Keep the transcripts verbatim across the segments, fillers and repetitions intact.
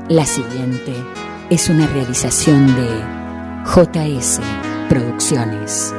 La siguiente es una realización de J S Producciones.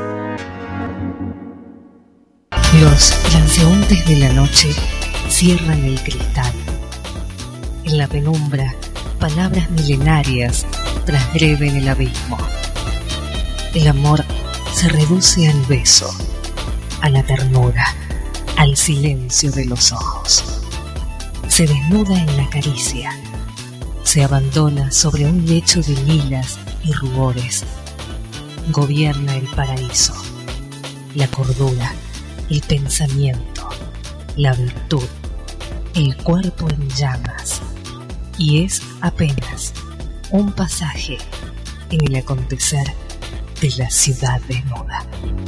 Los transeúntes de la noche cierran el cristal. En la penumbra, palabras milenarias transgreden el abismo. El amor se reduce al beso, a la ternura, al silencio de los ojos. Se desnuda en la caricia. Se abandona sobre un lecho de lilas y rubores. Gobierna el paraíso, la cordura, el pensamiento, la virtud, el cuerpo en llamas. Y es apenas un pasaje en el acontecer de la ciudad desnuda.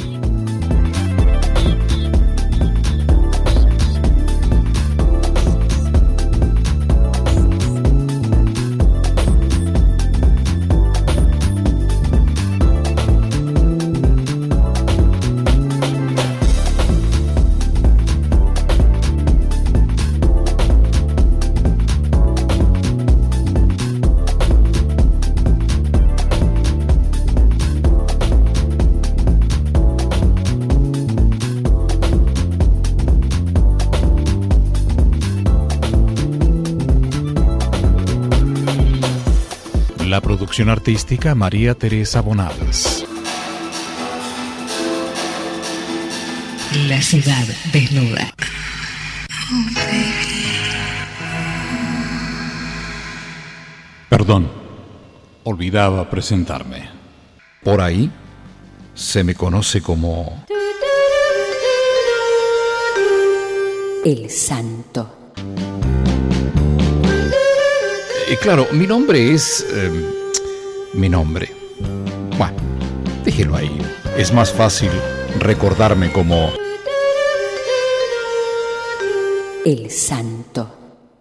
La producción artística María Teresa Bonales. La ciudad desnuda. Perdón, olvidaba presentarme. Por ahí se me conoce como El Santo. Y claro, mi nombre es... Eh, mi nombre. Bueno, déjelo ahí. Es más fácil recordarme como El Santo.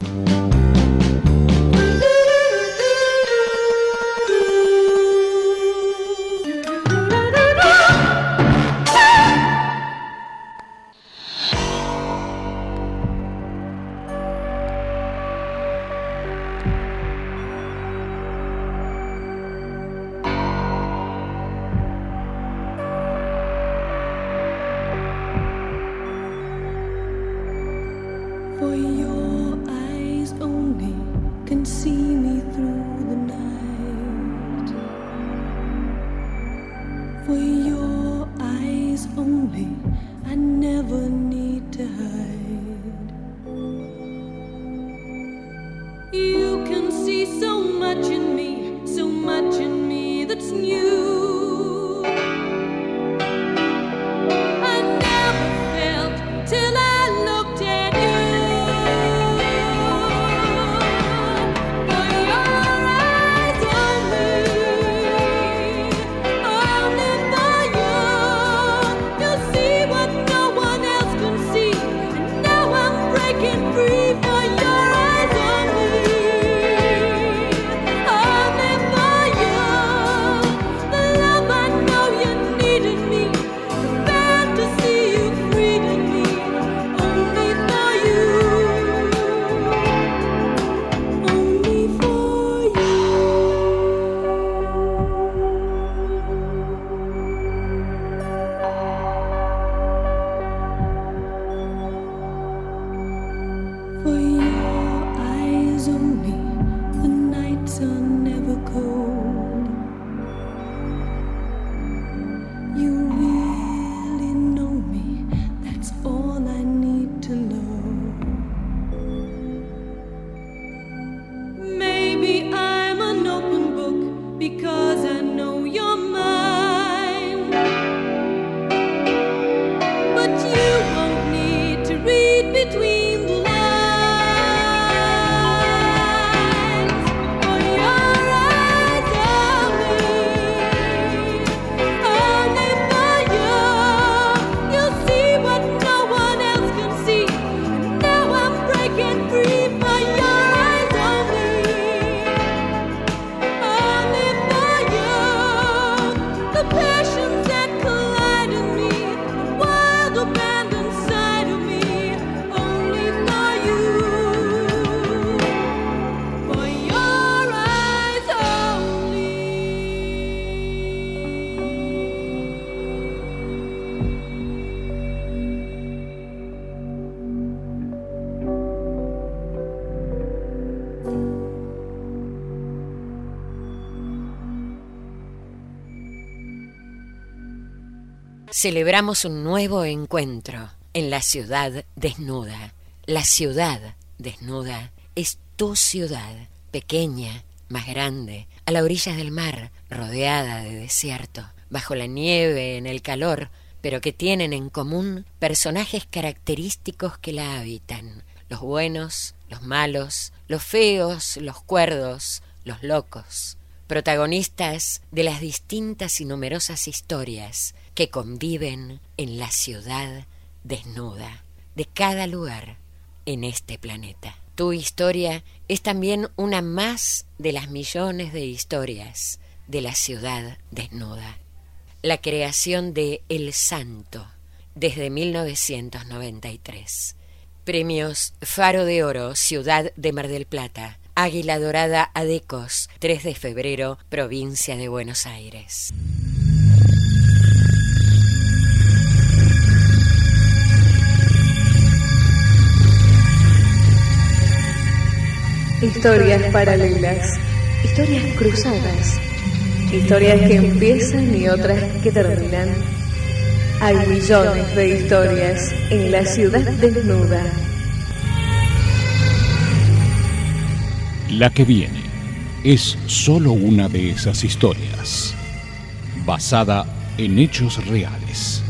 For your eyes only can see me through the night. For your eyes only I never need to hide. You can see so much in me, so much in me that's new. I never felt till I looked at you. For celebramos un nuevo encuentro en la ciudad desnuda. La ciudad desnuda es tu ciudad, pequeña, más grande, a la orilla del mar, rodeada de desierto, bajo la nieve, en el calor, pero que tienen en común personajes característicos que la habitan, los buenos, los malos, los feos, los cuerdos, los locos, protagonistas de las distintas y numerosas historias que conviven en la ciudad desnuda de cada lugar en este planeta. Tu historia es también una más de las millones de historias de la ciudad desnuda. La creación de El Santo desde mil novecientos noventa y tres. Premios Faro de Oro, Ciudad de Mar del Plata. Águila Dorada Adecos, tres de febrero, Provincia de Buenos Aires. Historias paralelas, historias cruzadas, historias que empiezan y otras que terminan. Hay millones de historias en la ciudad desnuda. La que viene es solo una de esas historias, basada en hechos reales.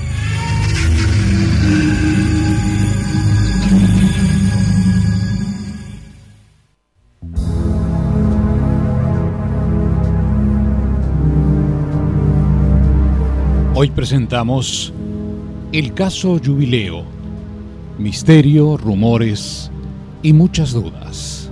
Hoy presentamos el caso Jubileo, misterio, rumores y muchas dudas.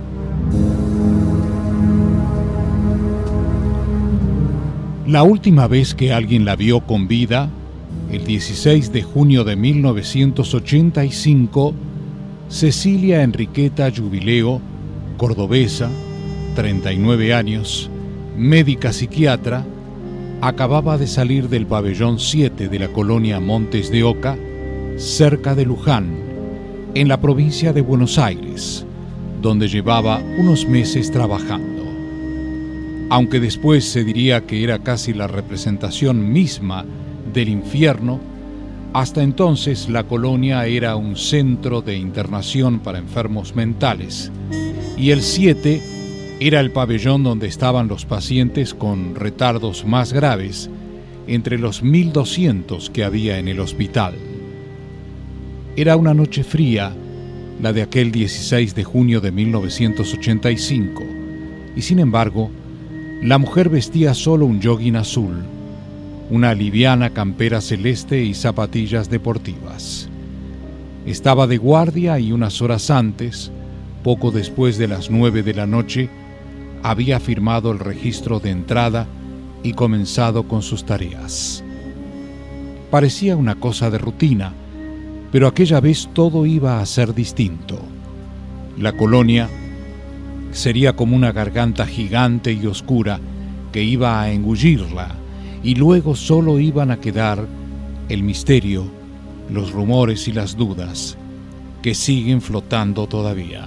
La última vez que alguien la vio con vida, el dieciséis de junio de mil novecientos ochenta y cinco, Cecilia Enriqueta Jubileo, cordobesa, treinta y nueve años, médica psiquiatra, acababa de salir del pabellón siete de la colonia Montes de Oca, cerca de Luján, en la provincia de Buenos Aires, donde llevaba unos meses trabajando. Aunque después se diría que era casi la representación misma del infierno, hasta entonces la colonia era un centro de internación para enfermos mentales, y el siete era el pabellón donde estaban los pacientes con retardos más graves, entre los mil doscientos que había en el hospital. Era una noche fría, la de aquel dieciséis de junio de mil novecientos ochenta y cinco, y sin embargo, la mujer vestía solo un jogging azul, una liviana campera celeste y zapatillas deportivas. Estaba de guardia y unas horas antes, poco después de las nueve de la noche, había firmado el registro de entrada y comenzado con sus tareas. Parecía una cosa de rutina, pero aquella vez todo iba a ser distinto. La colonia sería como una garganta gigante y oscura que iba a engullirla, y luego solo iban a quedar el misterio, los rumores y las dudas que siguen flotando todavía.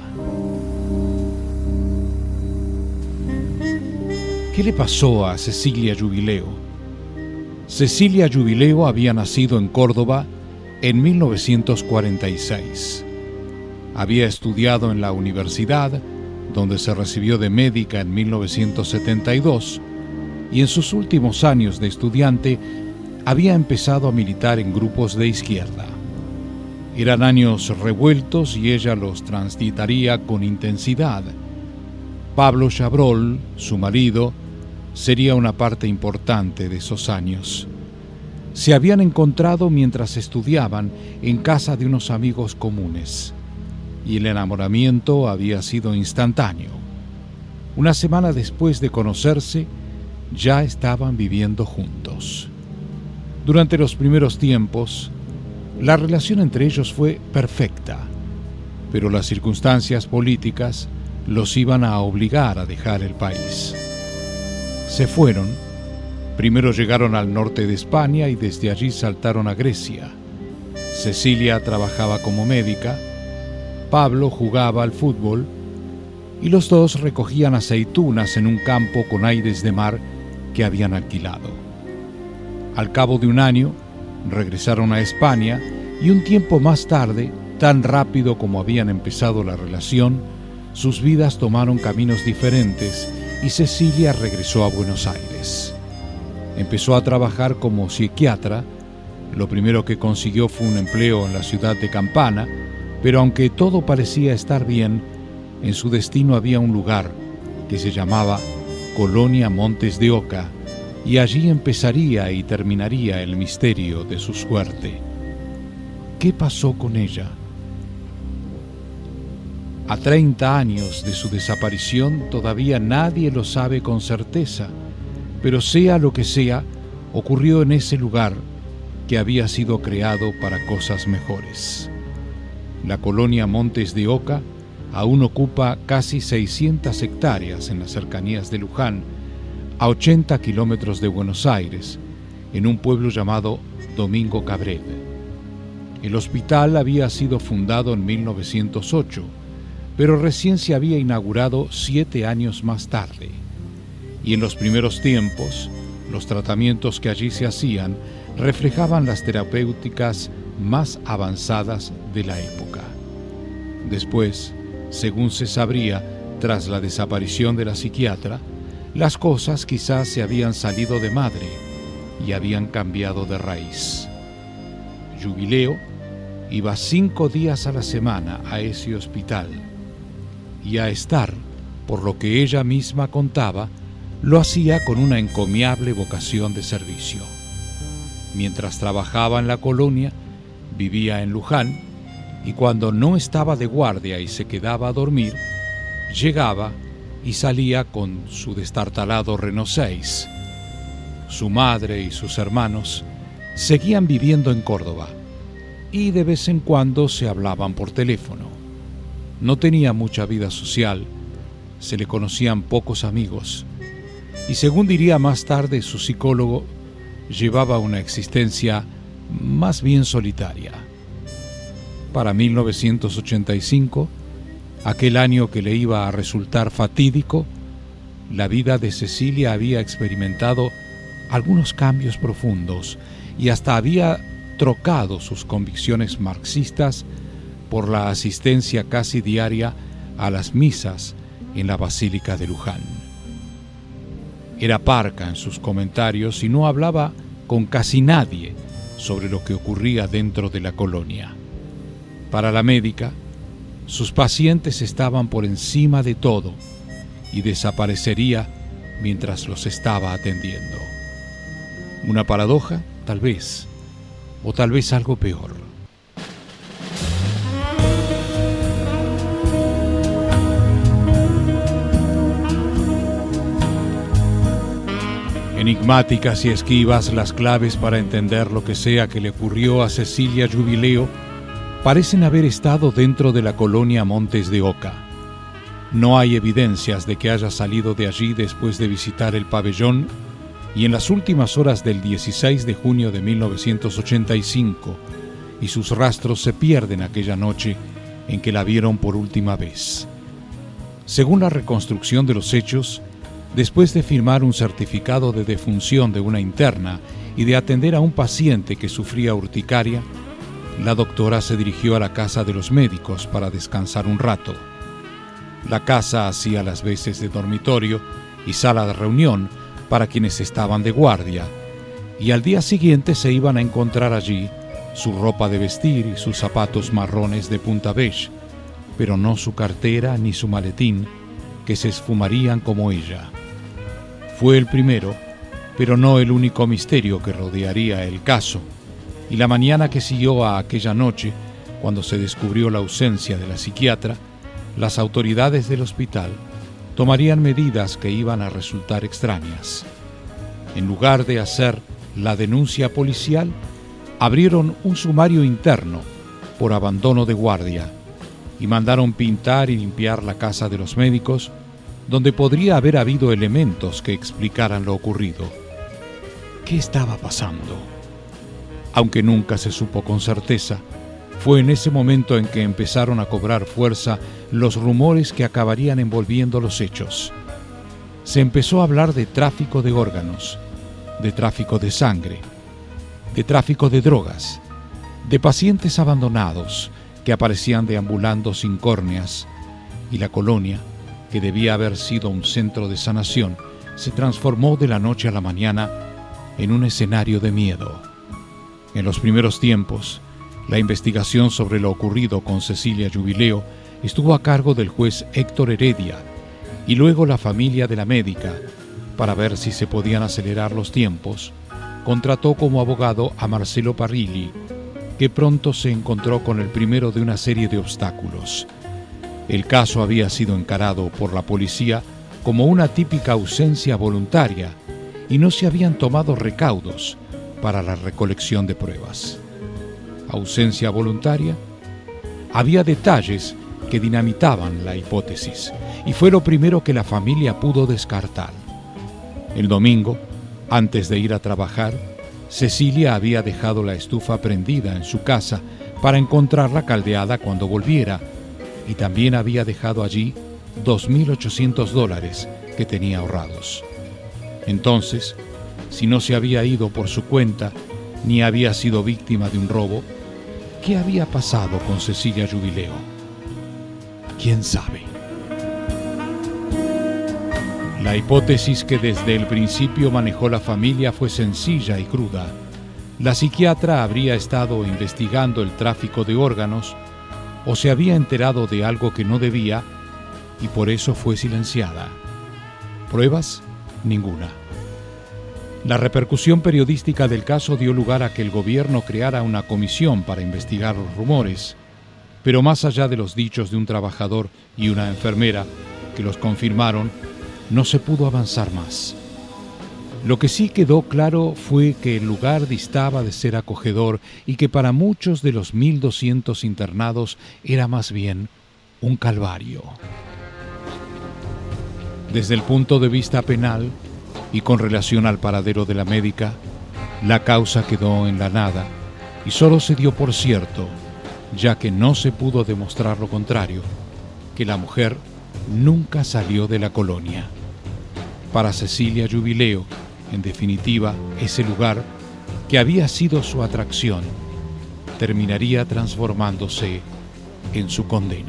¿Qué le pasó a Cecilia Jubileo? Cecilia Jubileo había nacido en Córdoba en mil novecientos cuarenta y seis. Había estudiado en la universidad, donde se recibió de médica en mil novecientos setenta y dos, y en sus últimos años de estudiante había empezado a militar en grupos de izquierda. Eran años revueltos y ella los transitaría con intensidad. Pablo Chabrol, su marido, sería una parte importante de esos años. Se habían encontrado mientras estudiaban en casa de unos amigos comunes, y el enamoramiento había sido instantáneo. Una semana después de conocerse, ya estaban viviendo juntos. Durante los primeros tiempos, la relación entre ellos fue perfecta, pero las circunstancias políticas los iban a obligar a dejar el país. Se fueron. Primero llegaron al norte de España y desde allí saltaron a Grecia. Cecilia trabajaba como médica, Pablo jugaba al fútbol y los dos recogían aceitunas en un campo con aires de mar que habían alquilado. Al cabo de un año, Regresaron a España y un tiempo más tarde, tan rápido como habían empezado la relación, sus vidas tomaron caminos diferentes y Cecilia regresó a Buenos Aires. Empezó a trabajar como psiquiatra. Lo primero que consiguió fue un empleo en la ciudad de Campana, pero aunque todo parecía estar bien, en su destino había un lugar que se llamaba Colonia Montes de Oca, y allí empezaría y terminaría el misterio de su suerte. ¿Qué pasó con ella? A treinta años de su desaparición todavía nadie lo sabe con certeza, pero sea lo que sea, ocurrió en ese lugar que había sido creado para cosas mejores. La colonia Montes de Oca aún ocupa casi seiscientas hectáreas en las cercanías de Luján, a ochenta kilómetros de Buenos Aires, en un pueblo llamado Domingo Cabrel. El hospital había sido fundado en mil novecientos ocho, pero recién se había inaugurado siete años más tarde. Y en los primeros tiempos, los tratamientos que allí se hacían reflejaban las terapéuticas más avanzadas de la época. Después, según se sabría, tras la desaparición de la psiquiatra, las cosas quizás se habían salido de madre y habían cambiado de raíz. Jubileo iba cinco días a la semana a ese hospital, y a estar, por lo que ella misma contaba, lo hacía con una encomiable vocación de servicio. Mientras trabajaba en la colonia, vivía en Luján, y cuando no estaba de guardia y se quedaba a dormir, llegaba y salía con su destartalado Renault seis. Su madre y sus hermanos seguían viviendo en Córdoba, y de vez en cuando se hablaban por teléfono. No tenía mucha vida social, se le conocían pocos amigos, y según diría más tarde su psicólogo, llevaba una existencia más bien solitaria. Para mil novecientos ochenta y cinco, aquel año que le iba a resultar fatídico, la vida de Cecilia había experimentado algunos cambios profundos y hasta había trocado sus convicciones marxistas por la asistencia casi diaria a las misas en la Basílica de Luján. Era parca en sus comentarios y no hablaba con casi nadie sobre lo que ocurría dentro de la colonia. Para la médica, sus pacientes estaban por encima de todo y desaparecería mientras los estaba atendiendo. Una paradoja, tal vez, o tal vez algo peor. Enigmáticas y esquivas las claves para entender lo que sea que le ocurrió a Cecilia Jubileo parecen haber estado dentro de la colonia Montes de Oca. No hay evidencias de que haya salido de allí después de visitar el pabellón, y en las últimas horas del dieciséis de junio de mil novecientos ochenta y cinco, y sus rastros se pierden aquella noche en que la vieron por última vez. Según la reconstrucción de los hechos, después de firmar un certificado de defunción de una interna y de atender a un paciente que sufría urticaria, la doctora se dirigió a la casa de los médicos para descansar un rato. La casa hacía las veces de dormitorio y sala de reunión para quienes estaban de guardia, y al día siguiente se iban a encontrar allí su ropa de vestir y sus zapatos marrones de punta beige, pero no su cartera ni su maletín, que se esfumarían como ella. Fue el primero, pero no el único misterio que rodearía el caso, y la mañana que siguió a aquella noche, cuando se descubrió la ausencia de la psiquiatra, las autoridades del hospital tomarían medidas que iban a resultar extrañas. En lugar de hacer la denuncia policial, abrieron un sumario interno por abandono de guardia y mandaron pintar y limpiar la casa de los médicos, donde podría haber habido elementos que explicaran lo ocurrido. ¿Qué estaba pasando? Aunque nunca se supo con certeza, fue en ese momento en que empezaron a cobrar fuerza los rumores que acabarían envolviendo los hechos. Se empezó a hablar de tráfico de órganos, de tráfico de sangre, de tráfico de drogas, de pacientes abandonados que aparecían deambulando sin córneas, y la colonia, que debía haber sido un centro de sanación, se transformó de la noche a la mañana en un escenario de miedo. En los primeros tiempos, la investigación sobre lo ocurrido con Cecilia Jubileo estuvo a cargo del juez Héctor Heredia y luego la familia de la médica, para ver si se podían acelerar los tiempos, contrató como abogado a Marcelo Parrilli, que pronto se encontró con el primero de una serie de obstáculos. El caso había sido encarado por la policía como una típica ausencia voluntaria y no se habían tomado recaudos para la recolección de pruebas. ¿Ausencia voluntaria? Había detalles que dinamitaban la hipótesis y fue lo primero que la familia pudo descartar. El domingo, antes de ir a trabajar, Cecilia había dejado la estufa prendida en su casa para encontrarla caldeada cuando volviera, y también había dejado allí dos mil ochocientos dólares que tenía ahorrados. Entonces, si no se había ido por su cuenta ni había sido víctima de un robo, ¿qué había pasado con Cecilia Jubileo? ¿Quién sabe? La hipótesis que desde el principio manejó la familia fue sencilla y cruda. La psiquiatra habría estado investigando el tráfico de órganos o se había enterado de algo que no debía y por eso fue silenciada. ¿Pruebas? Ninguna. La repercusión periodística del caso dio lugar a que el gobierno creara una comisión para investigar los rumores, pero más allá de los dichos de un trabajador y una enfermera que los confirmaron, no se pudo avanzar más. Lo que sí quedó claro fue que el lugar distaba de ser acogedor y que para muchos de los mil doscientos internados era más bien un calvario. Desde el punto de vista penal y con relación al paradero de la médica, la causa quedó en la nada y solo se dio por cierto, ya que no se pudo demostrar lo contrario, que la mujer nunca salió de la colonia. Para Cecilia Jubileo, en definitiva, ese lugar, que había sido su atracción, terminaría transformándose en su condena.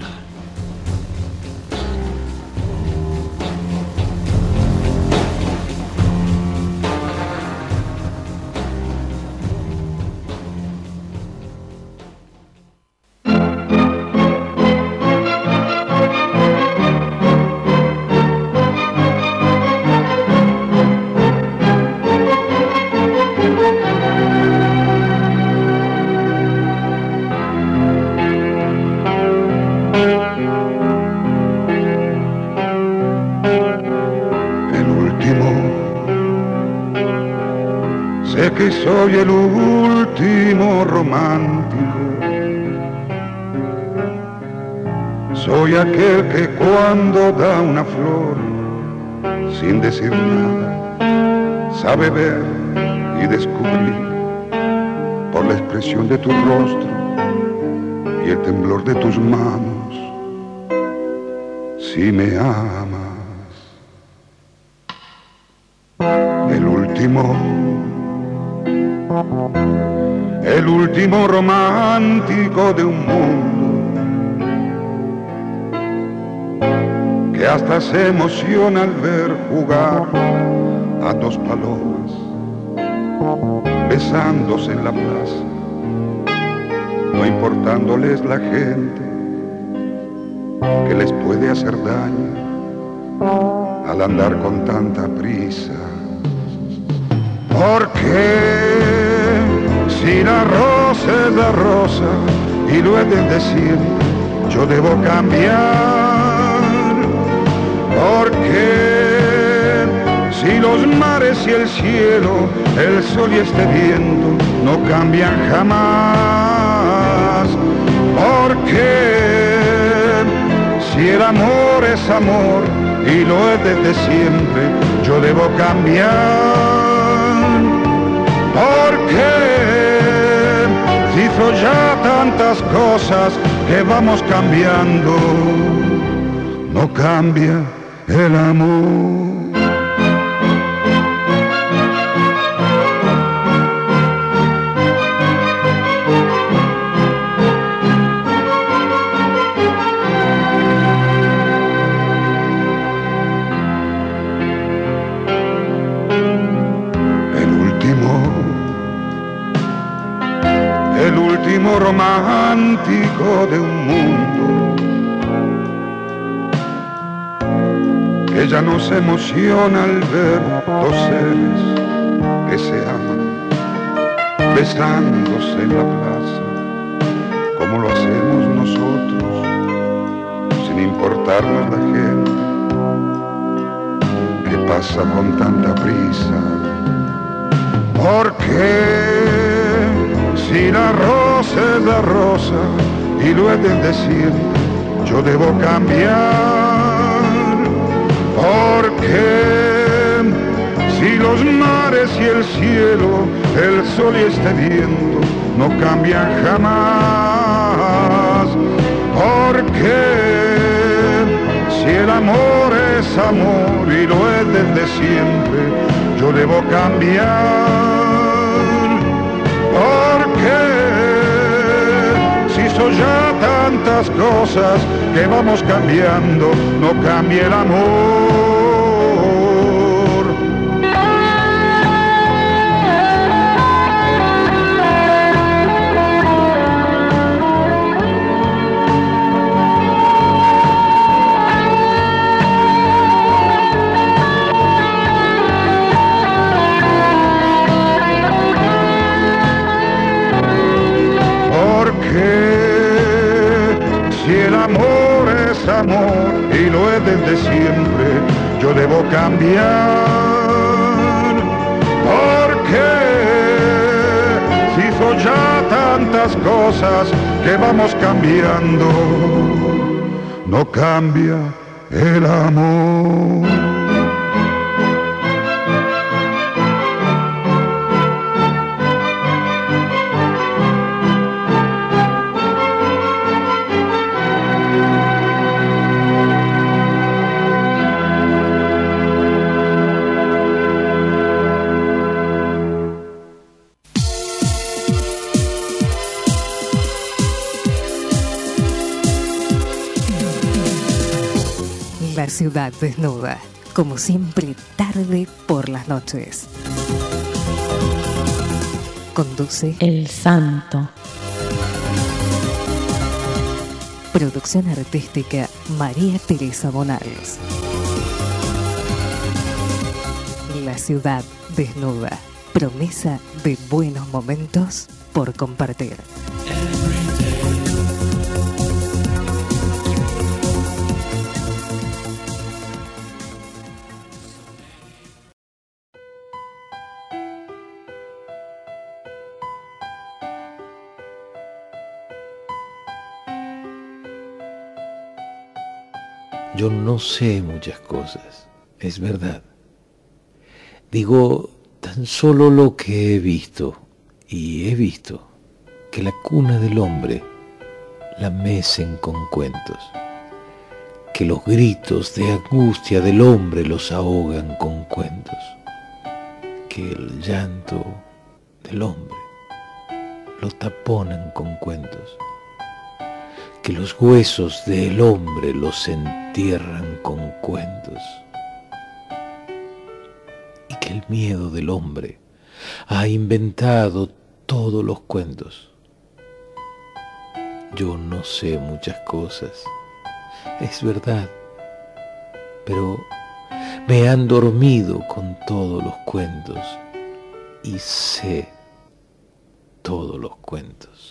Soy el último romántico, soy aquel que cuando da una flor, sin decir nada, sabe ver y descubrir por la expresión de tu rostro y el temblor de tus manos, si me amas. El último El último romántico de un mundo que hasta se emociona al ver jugar a dos palomas besándose en la plaza, no importándoles la gente que les puede hacer daño al andar con tanta prisa. Porque si la rosa es la rosa y lo he de decir, yo debo cambiar. Porque si los mares y el cielo, el sol y este viento no cambian jamás. Porque si el amor es amor y lo es desde siempre, yo debo cambiar. Porque hizo ya tantas cosas que vamos cambiando, no cambia el amor. romántico de un mundo que ya nos emociona al ver dos seres que se aman besándose en la plaza, como lo hacemos nosotros, sin importarnos la gente que pasa con tanta prisa. Porque si la rosa es la rosa y lo he de decir, yo debo cambiar. Porque si los mares y el cielo, el sol y este viento no cambian jamás. Porque si el amor es amor y lo es desde siempre, yo debo cambiar. Porque si son ya tantas cosas que vamos cambiando, no cambie el amor. Si el amor es amor y lo es desde siempre, yo debo cambiar. Porque si son ya tantas cosas que vamos cambiando, no cambia el amor. La ciudad desnuda, como siempre, tarde por las noches. Conduce El Santo. Producción artística María Teresa Bonales. La ciudad desnuda, promesa de buenos momentos por compartir. Yo no sé muchas cosas, es verdad. Digo tan solo lo que he visto, y he visto que la cuna del hombre la mecen con cuentos, que los gritos de angustia del hombre los ahogan con cuentos, que el llanto del hombre lo taponan con cuentos, que los huesos del hombre los entierran con cuentos y que el miedo del hombre ha inventado todos los cuentos. Yo no sé muchas cosas, es verdad, pero me han dormido con todos los cuentos y sé todos los cuentos.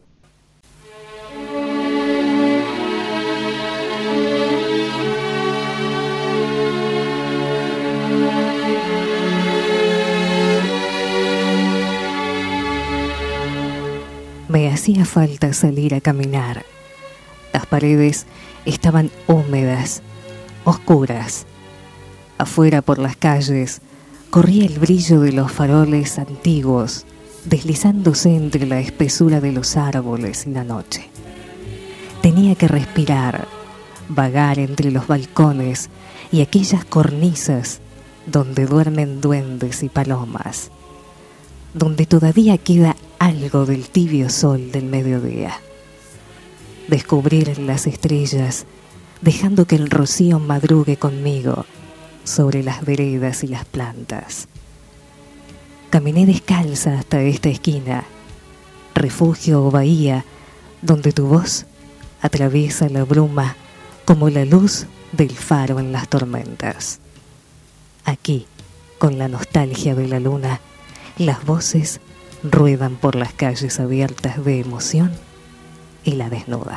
Me hacía falta salir a caminar. Las paredes estaban húmedas, oscuras. Afuera por las calles corría el brillo de los faroles antiguos, deslizándose entre la espesura de los árboles en la noche. Tenía que respirar, vagar entre los balcones y aquellas cornisas donde duermen duendes y palomas, donde todavía queda algo del tibio sol del mediodía. Descubrir las estrellas, dejando que el rocío madrugue conmigo sobre las veredas y las plantas. Caminé descalza hasta esta esquina, refugio o bahía, donde tu voz atraviesa la bruma como la luz del faro en las tormentas. Aquí, con la nostalgia de la luna, las voces ruedan por las calles abiertas de emoción y la desnuda.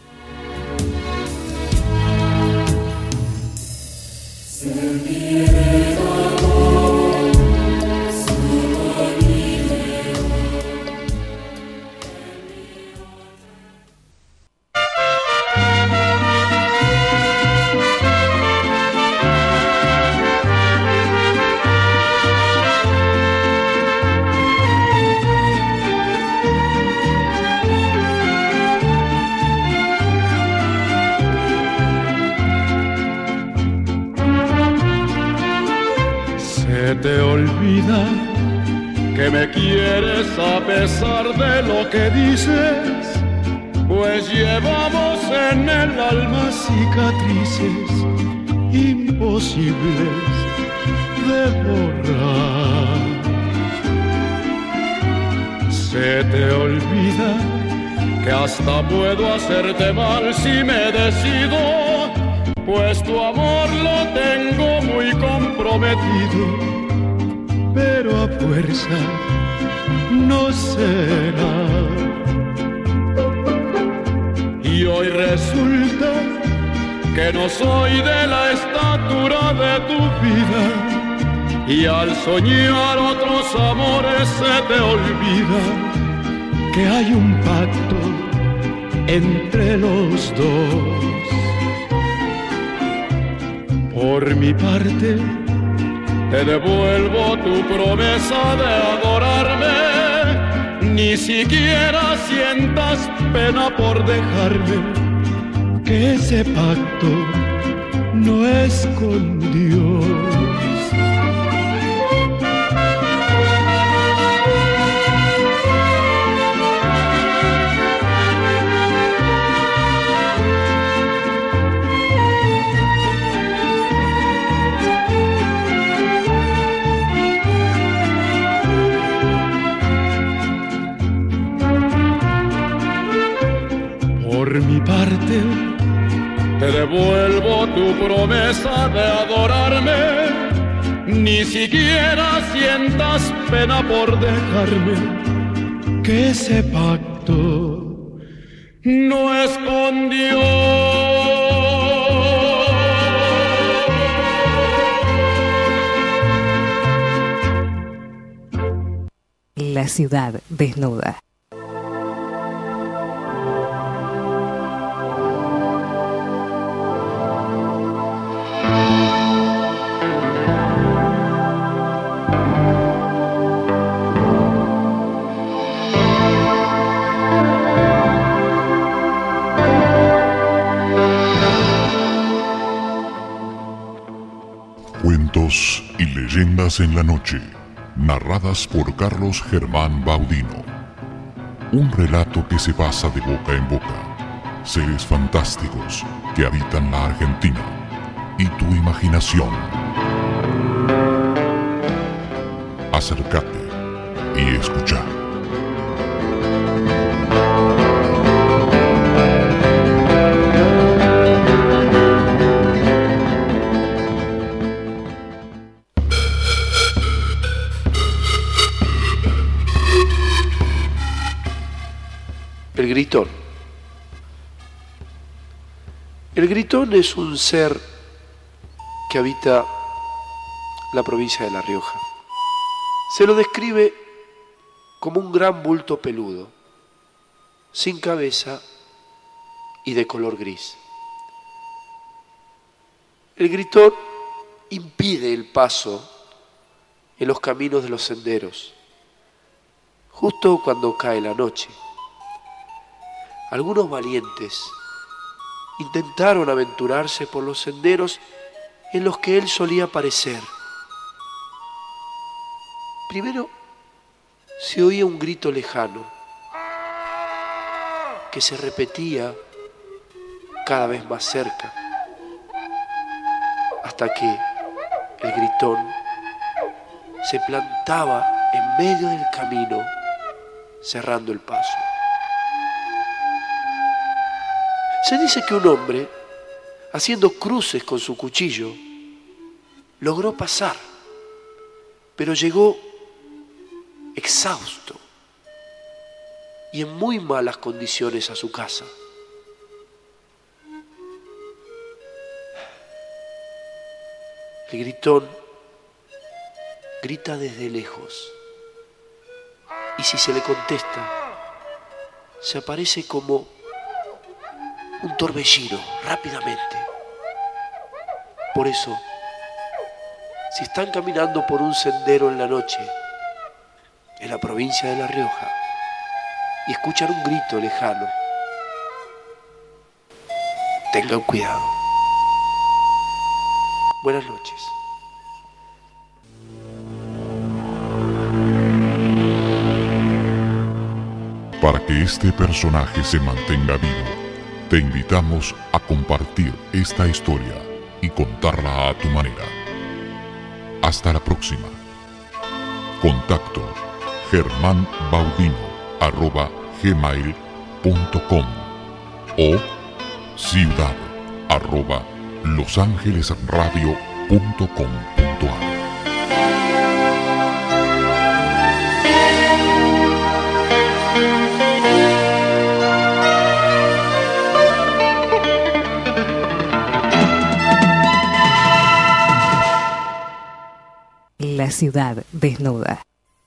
Te olvida que me quieres a pesar de lo que dices, pues llevamos en el alma cicatrices imposibles de borrar. Se te olvida que hasta puedo hacerte mal si me decido, pues tu amor lo tengo muy comprometido, pero a fuerza no será. Y hoy resulta que no soy de la estatura de tu vida, y al soñar otros amores se te olvida que hay un pacto entre los dos. Por mi parte, te devuelvo tu promesa de adorarme, ni siquiera sientas pena por dejarme, que ese pacto no es con Dios. Por mi parte, te devuelvo tu promesa de adorarme, ni siquiera sientas pena por dejarme, que ese pacto no es con Dios. La ciudad desnuda. Cuentos y leyendas en la noche, narradas por Carlos Germán Baudino. Un relato que se pasa de boca en boca. Seres fantásticos que habitan la Argentina y tu imaginación. Acércate y escucha. El gritón. El gritón es un ser que habita la provincia de La Rioja. Se lo describe como un gran bulto peludo, sin cabeza y de color gris. El gritón impide el paso en los caminos de los senderos, justo cuando cae la noche. Algunos valientes intentaron aventurarse por los senderos en los que él solía aparecer. Primero se oía un grito lejano que se repetía cada vez más cerca, hasta que el gritón se plantaba en medio del camino cerrando el paso. Se dice que un hombre, haciendo cruces con su cuchillo, logró pasar, pero llegó exhausto y en muy malas condiciones a su casa. El gritón grita desde lejos y si se le contesta, se aparece como un torbellino rápidamente. Por eso, si están caminando por un sendero en la noche en la provincia de La Rioja y escuchan un grito lejano, tengan cuidado. Buenas noches. Para que este personaje se mantenga vivo, te invitamos a compartir esta historia y contarla a tu manera. Hasta la próxima. Contacto germanbaudino arroba gmail punto com o ciudad arroba losangelesradio punto com punto a r. La ciudad desnuda.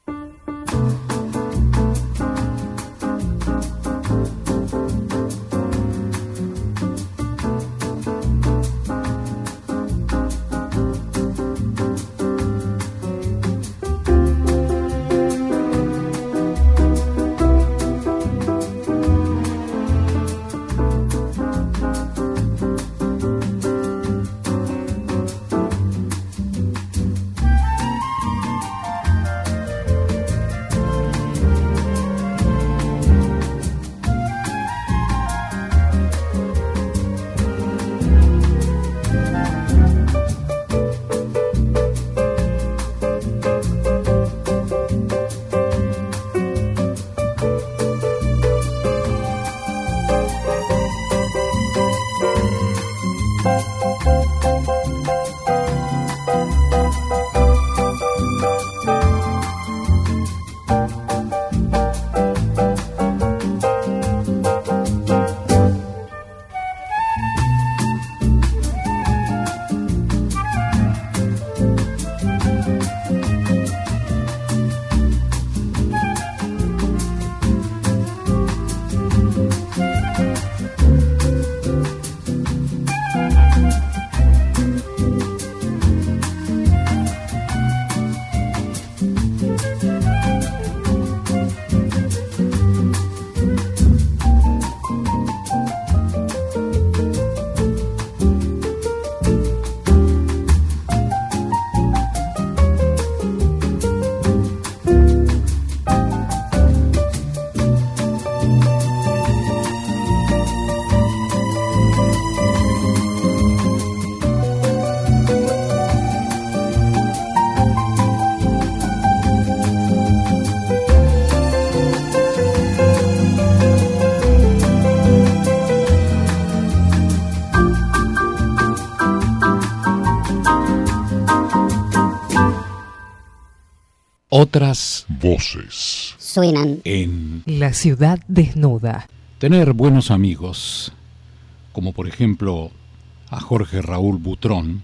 Otras voces suenan en La ciudad desnuda. Tener buenos amigos, como por ejemplo a Jorge Raúl Butrón,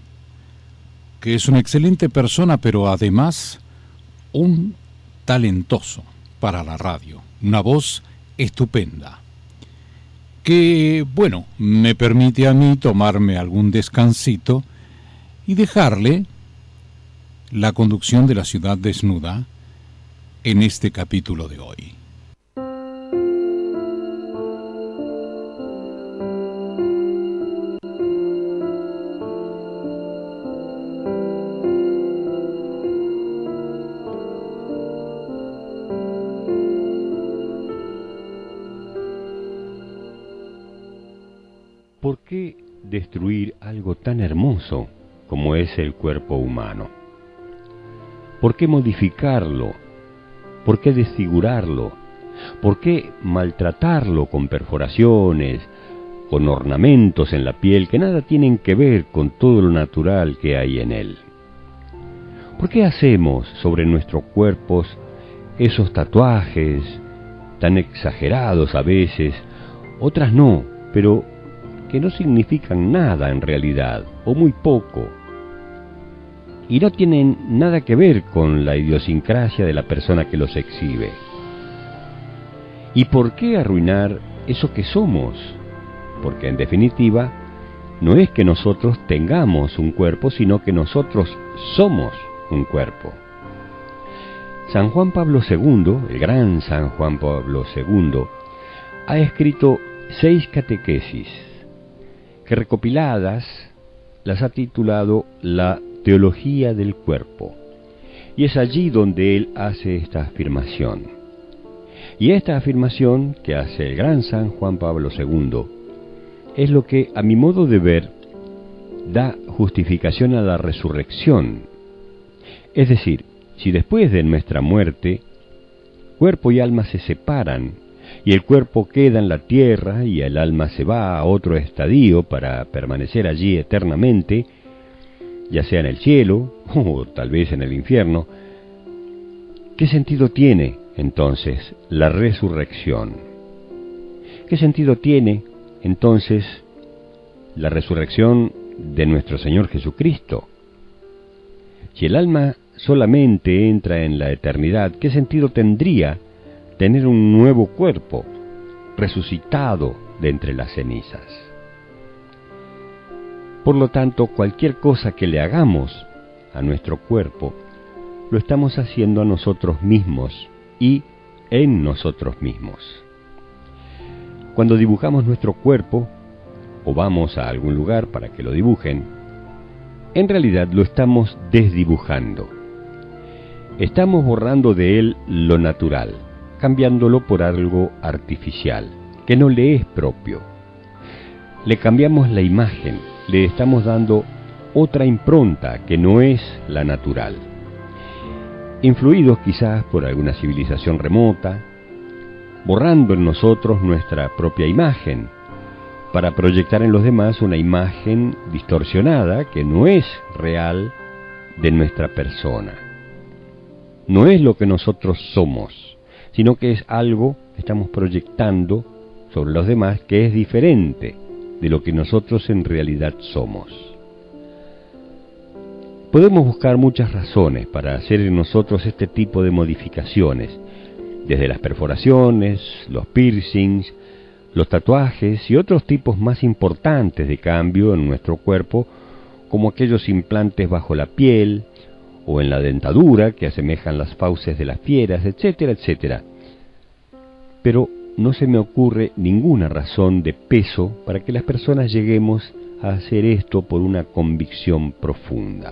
que es una excelente persona, pero además un talentoso para la radio, una voz estupenda, que, bueno, me permite a mí tomarme algún descansito y dejarle la conducción de La ciudad desnuda en este capítulo de hoy. ¿Por qué destruir algo tan hermoso como es el cuerpo humano? ¿Por qué modificarlo? ¿Por qué desfigurarlo? ¿Por qué maltratarlo con perforaciones, con ornamentos en la piel que nada tienen que ver con todo lo natural que hay en él? ¿Por qué hacemos sobre nuestros cuerpos esos tatuajes tan exagerados a veces, otras no, pero que no significan nada en realidad, o muy poco, y no tienen nada que ver con la idiosincrasia de la persona que los exhibe? ¿Y por qué arruinar eso que somos? Porque en definitiva, no es que nosotros tengamos un cuerpo, sino que nosotros somos un cuerpo. San Juan Pablo segundo, el gran San Juan Pablo segundo, ha escrito seis catequesis, que recopiladas las ha titulado La Teología del Cuerpo, y es allí donde él hace esta afirmación. Y esta afirmación que hace el gran San Juan Pablo segundo es lo que, a mi modo de ver, da justificación a la resurrección. Es decir, si después de nuestra muerte, cuerpo y alma se separan, y el cuerpo queda en la tierra y el alma se va a otro estadio para permanecer allí eternamente, ya sea en el cielo o tal vez en el infierno, ¿qué sentido tiene entonces la resurrección? ¿Qué sentido tiene entonces la resurrección de nuestro Señor Jesucristo? Si el alma solamente entra en la eternidad, ¿qué sentido tendría tener un nuevo cuerpo resucitado de entre las cenizas? Por lo tanto, cualquier cosa que le hagamos a nuestro cuerpo, lo estamos haciendo a nosotros mismos y en nosotros mismos. Cuando dibujamos nuestro cuerpo, o vamos a algún lugar para que lo dibujen, en realidad lo estamos desdibujando. Estamos borrando de él lo natural, cambiándolo por algo artificial, que no le es propio. Le cambiamos la imagen, le estamos dando otra impronta que no es la natural. Influidos quizás por alguna civilización remota, borrando en nosotros nuestra propia imagen, para proyectar en los demás una imagen distorsionada que no es real de nuestra persona. No es lo que nosotros somos, sino que es algo que estamos proyectando sobre los demás que es diferente de lo que nosotros en realidad somos. Podemos buscar muchas razones para hacer en nosotros este tipo de modificaciones, desde las perforaciones, los piercings, los tatuajes y otros tipos más importantes de cambio en nuestro cuerpo, como aquellos implantes bajo la piel o en la dentadura que asemejan las fauces de las fieras, etcétera, etcétera. Pero no se me ocurre ninguna razón de peso para que las personas lleguemos a hacer esto por una convicción profunda.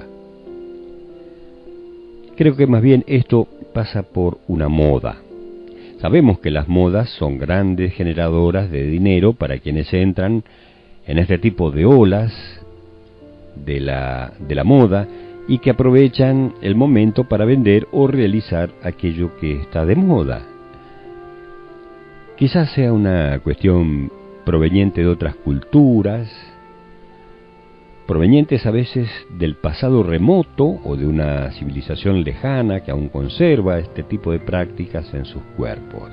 Creo que más bien esto pasa por una moda. Sabemos que las modas son grandes generadoras de dinero para quienes entran en este tipo de olas de la, de la moda y que aprovechan el momento para vender o realizar aquello que está de moda. Quizás sea una cuestión proveniente de otras culturas, provenientes a veces del pasado remoto o de una civilización lejana que aún conserva este tipo de prácticas en sus cuerpos.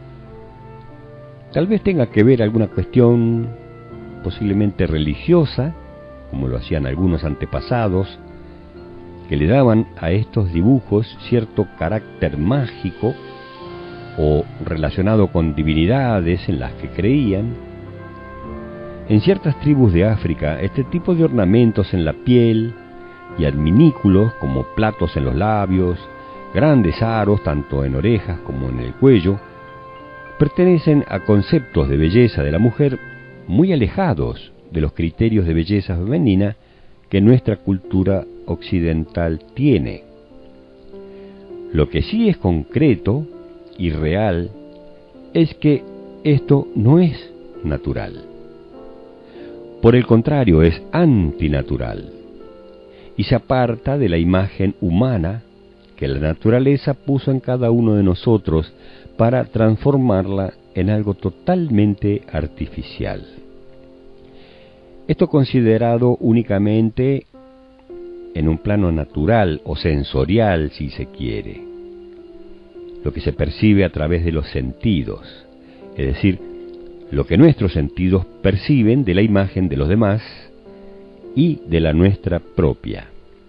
Tal vez tenga que ver alguna cuestión posiblemente religiosa, como lo hacían algunos antepasados, que le daban a estos dibujos cierto carácter mágico o relacionado con divinidades en las que creían. En ciertas tribus de África, este tipo de ornamentos en la piel y adminículos como platos en los labios, grandes aros tanto en orejas como en el cuello, pertenecen a conceptos de belleza de la mujer muy alejados de los criterios de belleza femenina que nuestra cultura occidental tiene. Lo que sí es concreto y real es que esto no es natural. Por el contrario, es antinatural y se aparta de la imagen humana que la naturaleza puso en cada uno de nosotros para transformarla en algo totalmente artificial. Esto considerado únicamente en un plano natural o sensorial, si se quiere, lo que se percibe a través de los sentidos, es decir, lo que nuestros sentidos perciben de la imagen de los demás y de la nuestra propia.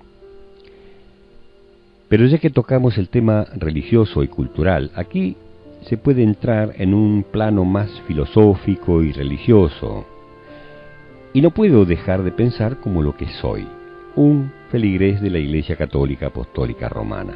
Pero ya que tocamos el tema religioso y cultural, aquí se puede entrar en un plano más filosófico y religioso, y no puedo dejar de pensar como lo que soy, un feligrés de la Iglesia Católica Apostólica Romana.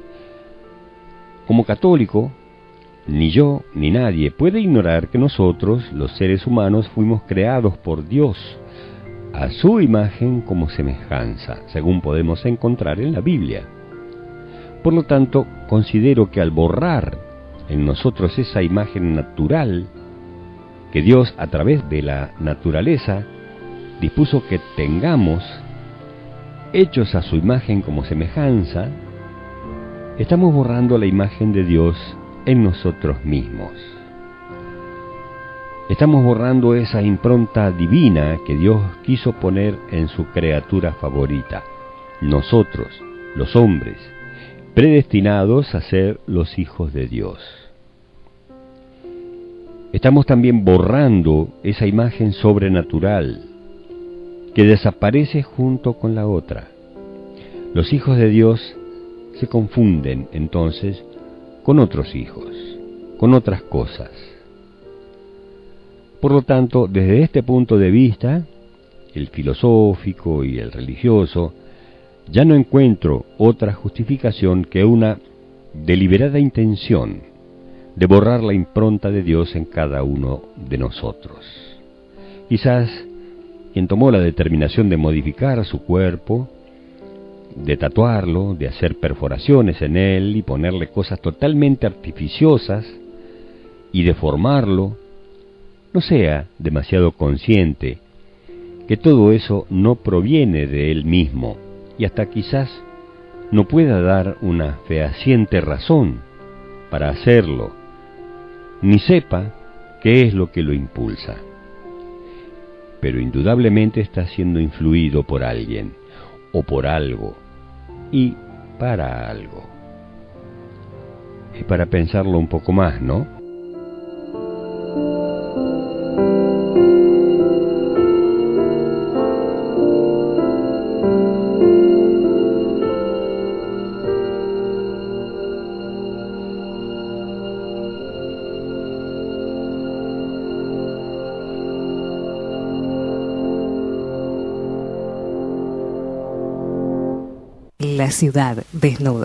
Como católico, ni yo ni nadie puede ignorar que nosotros, los seres humanos, fuimos creados por Dios a su imagen como semejanza, según podemos encontrar en la Biblia. Por lo tanto, considero que al borrar en nosotros esa imagen natural que Dios, a través de la naturaleza, dispuso que tengamos, hechos a su imagen como semejanza, estamos borrando la imagen de Dios en nosotros mismos. Estamos borrando esa impronta divina que Dios quiso poner en su criatura favorita, nosotros, los hombres, predestinados a ser los hijos de Dios. Estamos también borrando esa imagen sobrenatural que desaparece junto con la otra. Los hijos de Dios se confunden entonces con otros hijos, con otras cosas. Por lo tanto, desde este punto de vista, el filosófico y el religioso, ya no encuentro otra justificación que una deliberada intención de borrar la impronta de Dios en cada uno de nosotros. Quizás quien tomó la determinación de modificar su cuerpo, de tatuarlo, de hacer perforaciones en él y ponerle cosas totalmente artificiosas y deformarlo, no sea demasiado consciente que todo eso no proviene de él mismo y hasta quizás no pueda dar una fehaciente razón para hacerlo, ni sepa qué es lo que lo impulsa. Pero indudablemente está siendo influido por alguien o por algo y para algo. Es para pensarlo un poco más, ¿no? La ciudad desnuda.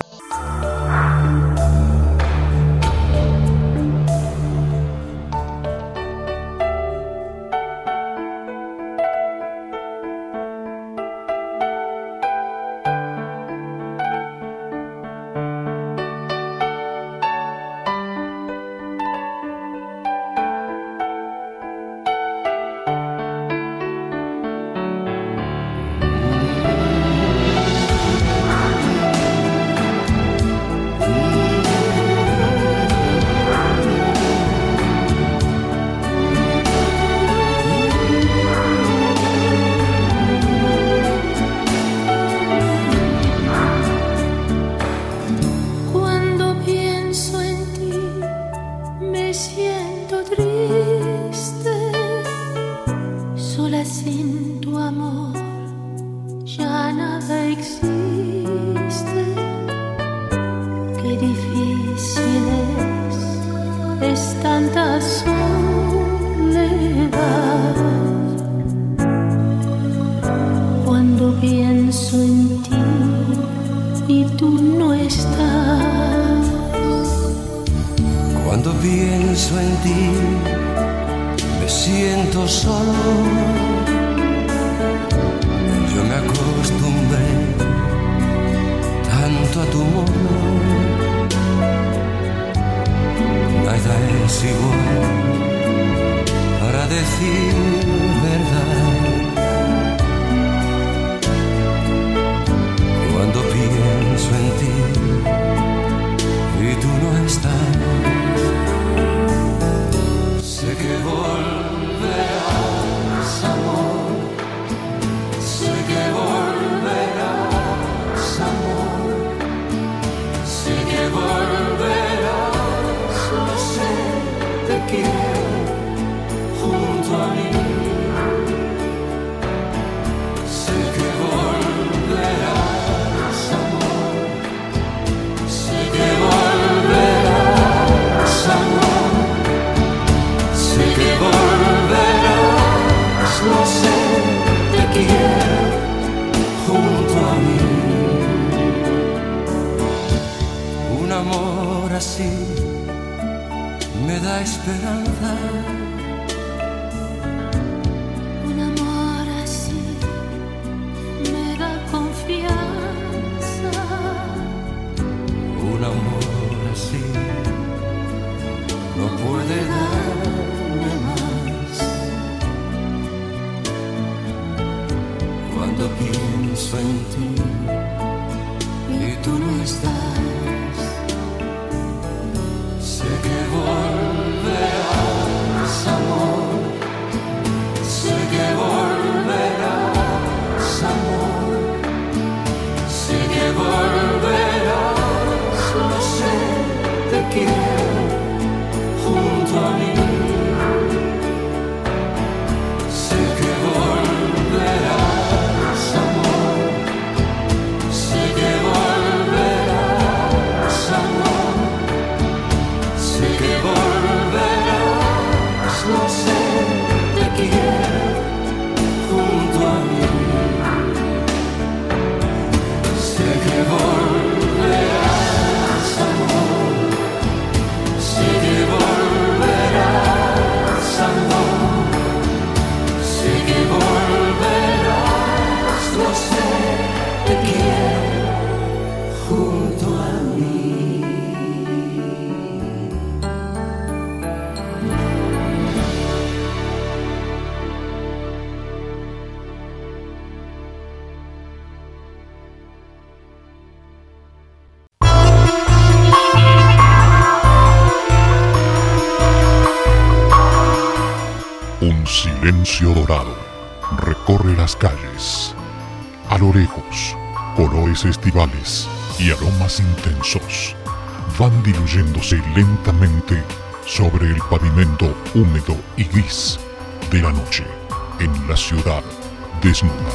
Cuando pienso en ti cuando pienso en ti y tú no estás. Sé que volverás, amor. Sé que volverás, amor. Sé que volverás, lo sé, te quiero junto a mí. Sé que volverás, amor. Sé que volverás, amor. Sé que volverás, lo sé, te quiero junto a mí. Sé que volverás, amor. Sé que volverás, amor. Sé que volverás, lo sé, te quiero junto a mí. Un silencio dorado recorre las calles. A lo lejos, colores estivales y aromas intensos van diluyéndose lentamente sobre el pavimento húmedo y gris de la noche en la ciudad desnuda.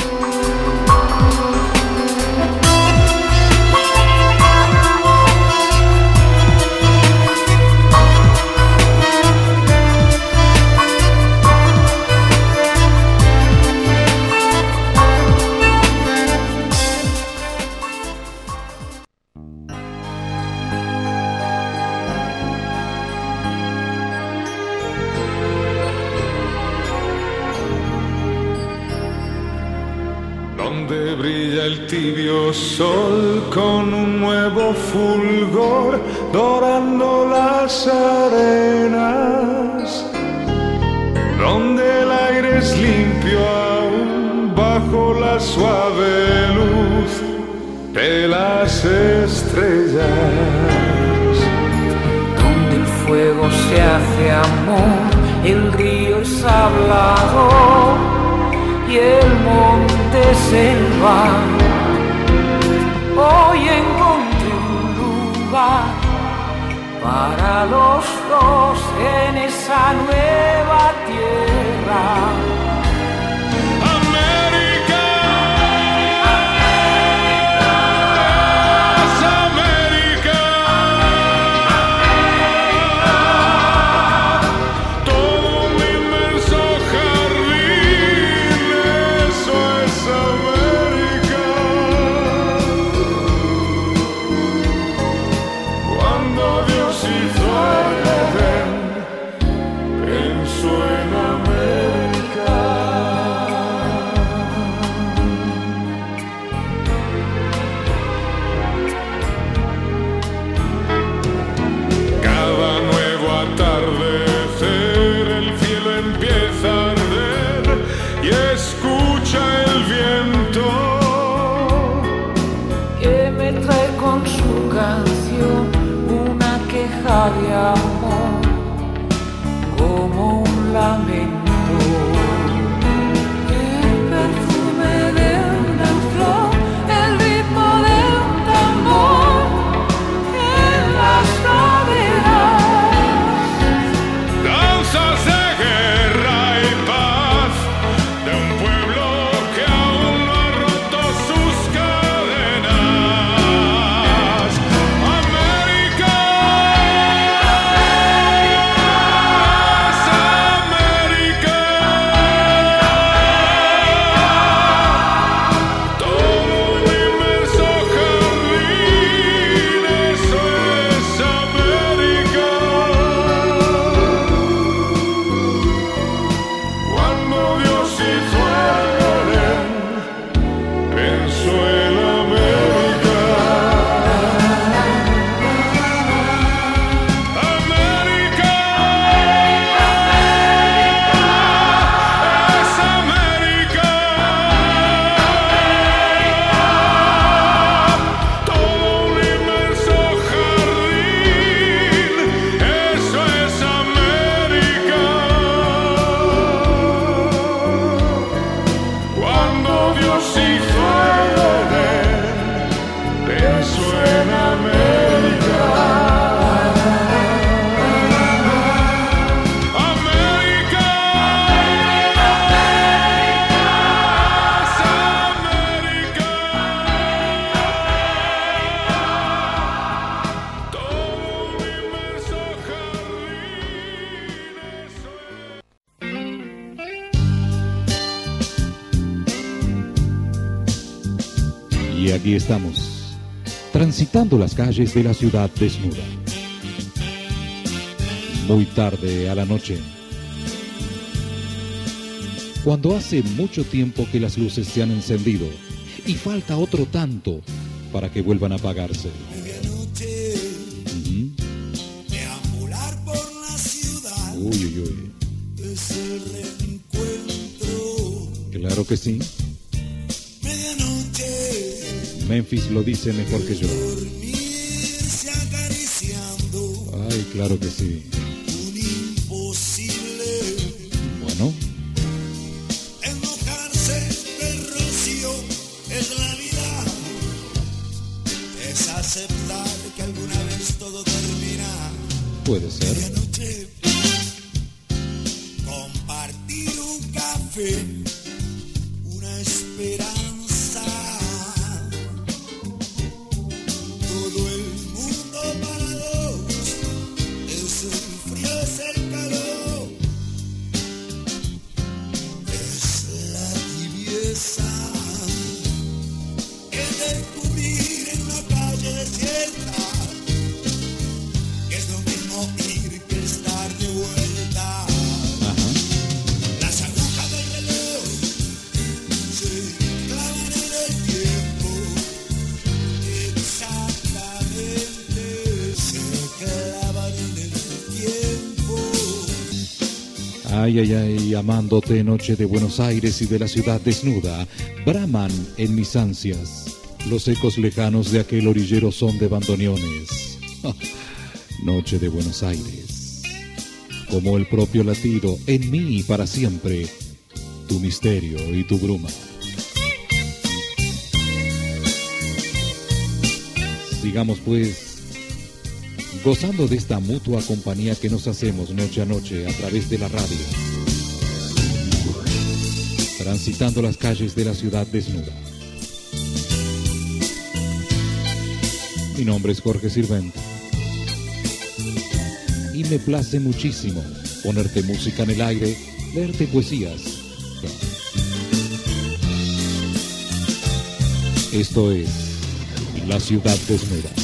Donde brilla el tibio sol con un nuevo fulgor dorando las arenas, donde el aire es limpio aún bajo la suave luz de las estrellas, donde el fuego se hace amor, el río es hablador y el monte selva. Hoy encontré un lugar para los dos en esa nueva tierra. Cuando Dios hizo el Edén, en su si fueren, pienso en América. América, América, todo un inmenso Y aquí estamos, transitando las calles de la ciudad desnuda. Muy tarde a la noche, cuando hace mucho tiempo que las luces se han encendido y falta otro tanto para que vuelvan a apagarse. Ujú. Deambular por la ciudad Uy, uy, uy. es el reencuentro. Claro que sí. Medianoche, Memphis lo dice mejor que yo. dormirse acariciando Ay, claro que sí. un imposible. Bueno, Enojarse del rocío es la vida. Es aceptar que alguna vez todo termina. puede ser. Medianoche, compartir un café, una esperanza. Todo el mundo para dos, es el frío, es el calor, es la tibieza. El descubrir en una calle desierta que es lo mismo ir que estar de vuelta. Las agujas del reloj se clavan en el tiempo, exactamente se clavan en el tiempo. Ay, ay, ay, amándote, noche de Buenos Aires y de la ciudad desnuda, braman en mis ansias los ecos lejanos de aquel orillero son de bandoneones. Noche de Buenos Aires, como el propio latido, en mí y para siempre, tu misterio y tu bruma. Sigamos pues, gozando de esta mutua compañía que nos hacemos noche a noche a través de la radio, transitando las calles de la ciudad desnuda. Mi nombre es Jorge Sirvent y me place muchísimo ponerte música en el aire, leerte poesías. Esto es La Ciudad Desnuda.